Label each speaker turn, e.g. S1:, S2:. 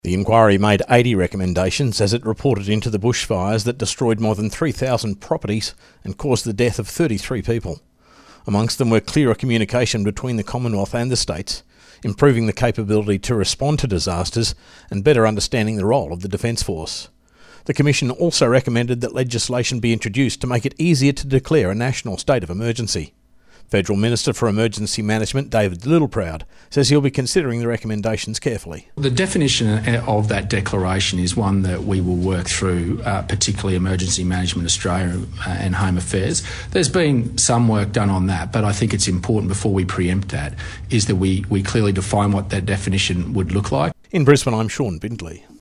S1: The inquiry made 80 recommendations as it reported into the bushfires that destroyed more than 3,000 properties and caused the death of 33 people. Amongst them were clearer communication between the Commonwealth and the states, improving the capability to respond to disasters and better understanding the role of the Defence Force. The Commission also recommended that legislation be introduced to make it easier to declare a national state of emergency. Federal Minister for Emergency Management David Littleproud says he'll be considering the recommendations carefully.
S2: The definition of that declaration is one that we will work through, particularly Emergency Management Australia and Home Affairs. There's been some work done on that, but I think it's important before we preempt that is that we clearly define what that definition would look like.
S1: In Brisbane, I'm Sean Bindley.